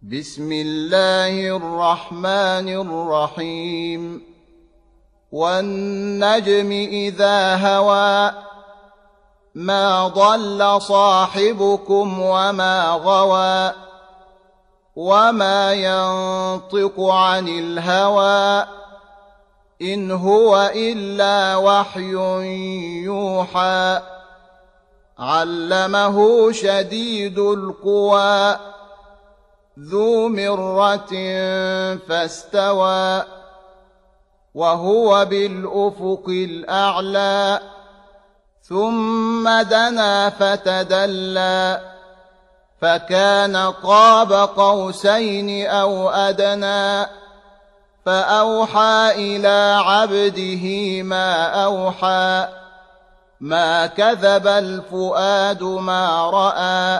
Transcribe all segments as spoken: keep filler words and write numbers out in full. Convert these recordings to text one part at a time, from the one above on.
بسم الله الرحمن الرحيم والنجم إذا هوى ما ضل صاحبكم وما غوى وما ينطق عن الهوى إن هو إلا وحي يوحى علمه شديد القوى ذو مرة فاستوى وهو بالأفق الأعلى ثم دنا فتدلى فكان قاب قوسين أو أدنى فأوحى إلى عبده ما أوحى ما كذب الفؤاد ما رأى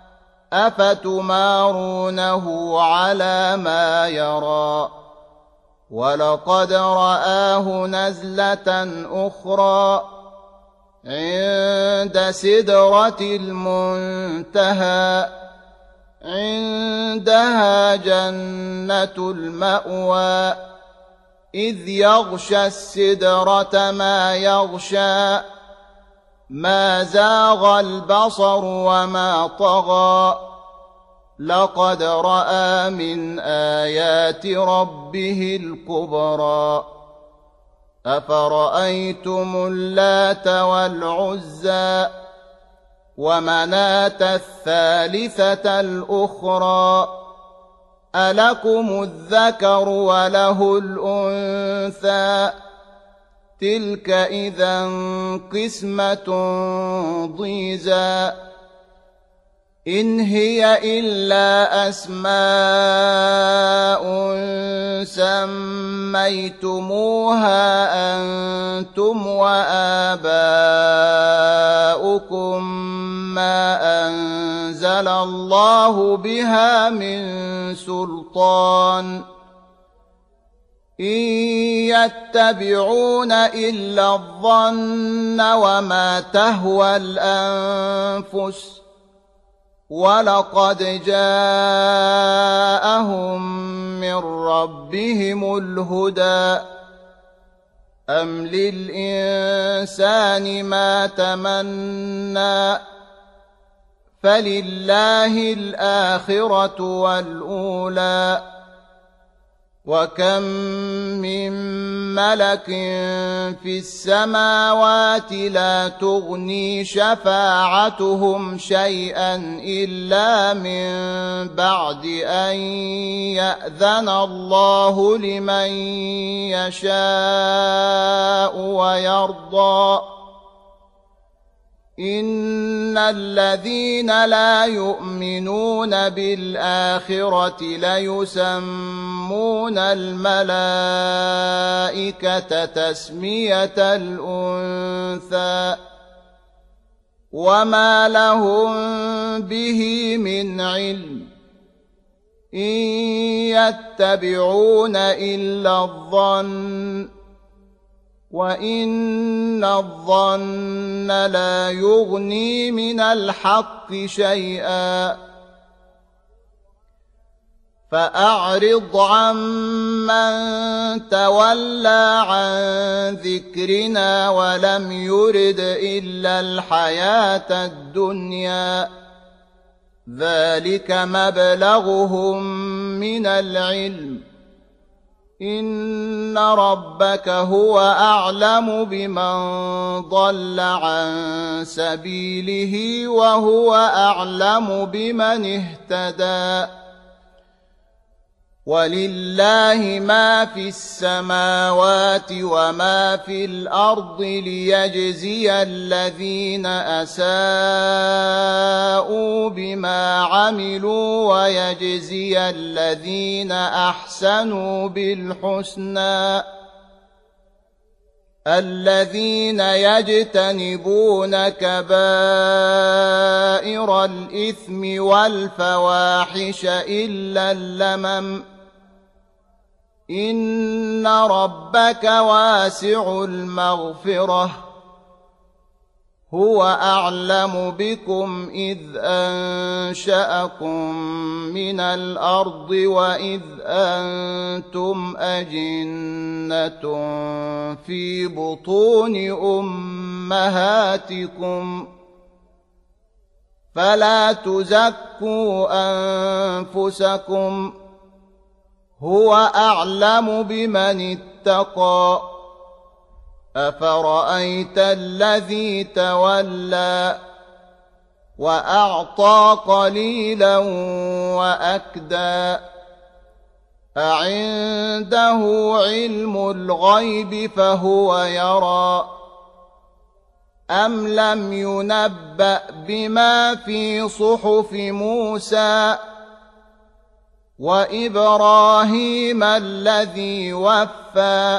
أفتمارونه على ما يرى ولقد رآه نزلة أخرى عند سدرة المنتهى عندها جنة المأوى إذ يغشى السدرة ما يغشى ما زاغ البصر وما طغى لقد رأى من آيات ربه الكبرى أفرأيتم اللات والعزى ومناة الثالثة الأخرى ألكم الذكر وله الأنثى تلك إذا قسمة ضيزى إن هي إلا أسماء سميتموها أنتم وآباؤكم ما أنزل الله بها من سلطان إن يتبعون إلا الظن وما تهوى الأنفس ولقد جاءهم من ربهم الهدى أم للإنسان ما تمنى فلله الآخرة والأولى وكم من ملك في السماوات لا تغني شفاعتهم شيئا إلا من بعد أن يأذن الله لمن يشاء ويرضى إن الذين لا يؤمنون بالآخرة ليسمون الملائكة تسمية الأنثى وما لهم به من علم إن يتبعون إلا الظن وإن الظن لا يغني من الحق شيئا فأعرض عمن تولى عن ذكرنا ولم يرد إلا الحياة الدنيا ذلك مبلغهم من العلم إن ربك هو أعلم بمن ضل عن سبيله وهو أعلم بمن اهتدى ولله ما في السماوات وما في الأرض ليجزي الذين أساءوا بما عملوا ويجزي الذين أحسنوا بالحسنى الذين يجتنبون كبائر الإثم والفواحش إلا اللمم إن ربك واسع المغفرة هو أعلم بكم إذ أنشأكم من الأرض وإذ أنتم أجنة في بطون أمهاتكم فلا تزكوا أنفسكم هو أعلم بمن اتقى أفرأيت الذي تولى وأعطى قليلا وأكدى أعنده علم الغيب فهو يرى أم لم ينبأ بما في صحف موسى وإبراهيم الذي وفى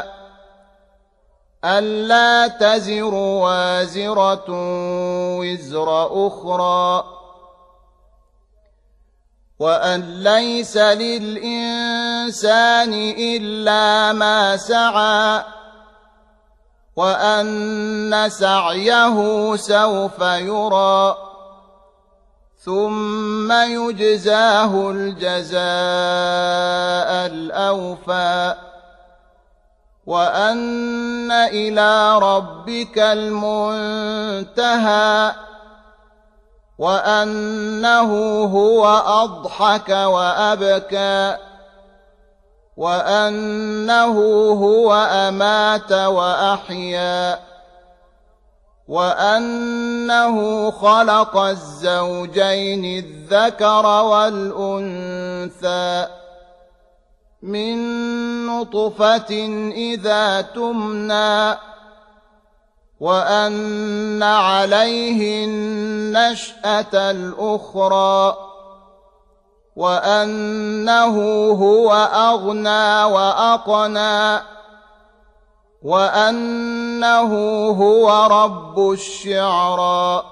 ألا تزر وازرة وزر أخرى وأن ليس للإنسان إلا ما سعى وأن سعيه سوف يرى ثم يجزاه الجزاء الأوفى وأن إلى ربك المنتهى وأنه هو أضحك وأبكى وأنه هو أمات وأحيا وأنه خلق الزوجين الذكر والأنثى من نطفة إذا تمنى وأن عليه النشأة الأخرى وأنه هو أغنى وأقنى وأنه هو رب الشعرى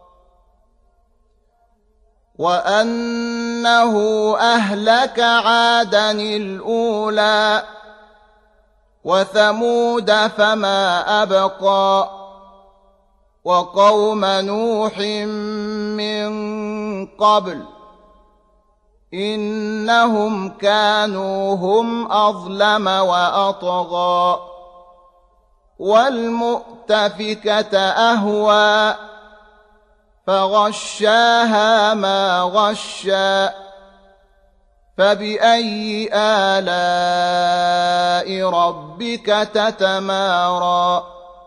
وأنه أهلك عادا الأولى وثمود فما أبقى وقوم نوح من قبل إنهم كانوا هم أظلم وأطغى والمؤتفكة أهوى فغشاها ما غشى فبأي آلاء ربك تتمارى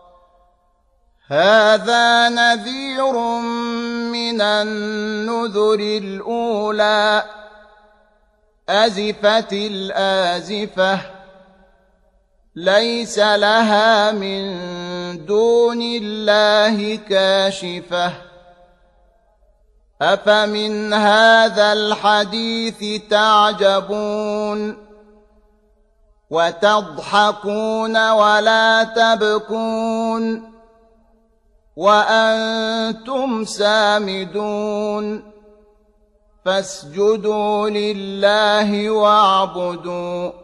هذا نذير من النذر الأولى أزفت الآزفة ليس لها من دون الله كاشفة أفمن هذا الحديث تعجبون وتضحكون ولا تبكون وأنتم سامدون فاسجدوا لله واعبدوا